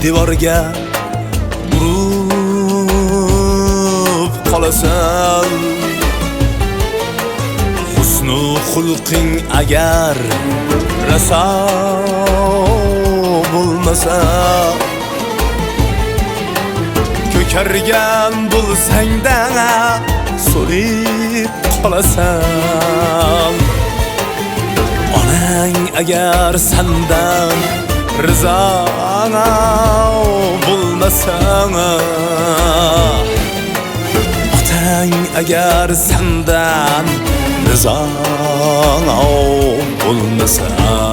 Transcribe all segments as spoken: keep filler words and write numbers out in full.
devorga urib qolasan. Husnu xulqing agar raso bo'lmasa, ko'kargan bo'lsang-da so'lib qolasan. Onang agar sendan rizo bo'lmasa, otang agar sendan rizo bo'lmasa,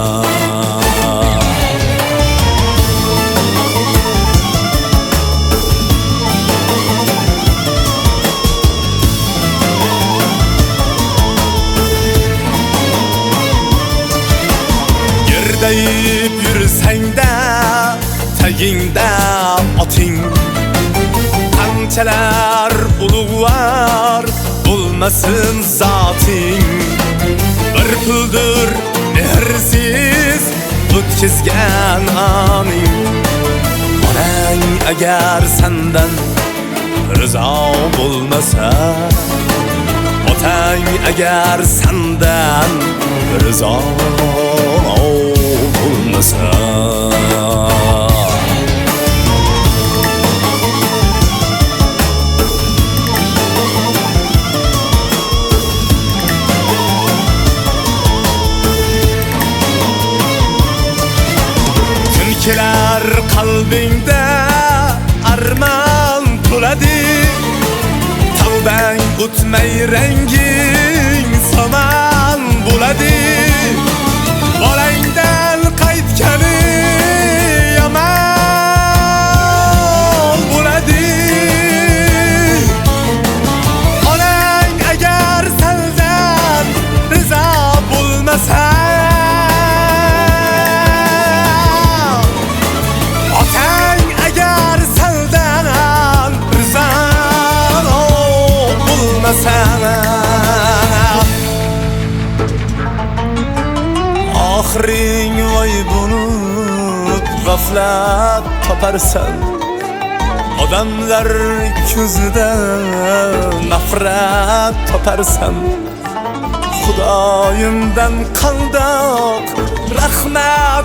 yerdayib yursang-da tagingda oting, qanchalar ulug'var bo'lmasin zoting, bir puldir mehrsiz o'tkazgan oning. Onang agar sendan rizo bo'lmasa, otang agar sendan rizo bo'lmasa, kun kelar qalbingda armon to'ladi, tavbang o'tmay ranging somon bo'ladi. Bolangdan qaytgani yomon bo'ladi. Onang agar sendan rizo bo'lmasa, otang agar sendan rizo bo'lmasa, oxiring voy bo'lib g'aflat toparsan. Odamlar ko'zida nafrat toparsan. Xudoyimdan qandoq rahmat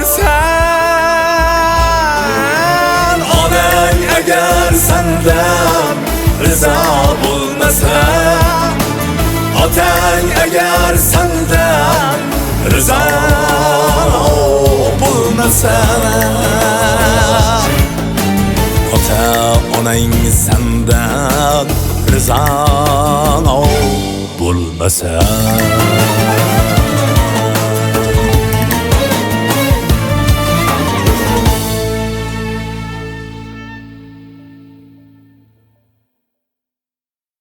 toparsan. Onang agar sendan rizo bo'lmasa, otang agar sendan rizo bo'lmasa, ota onang sendan rizo bo'lmasa.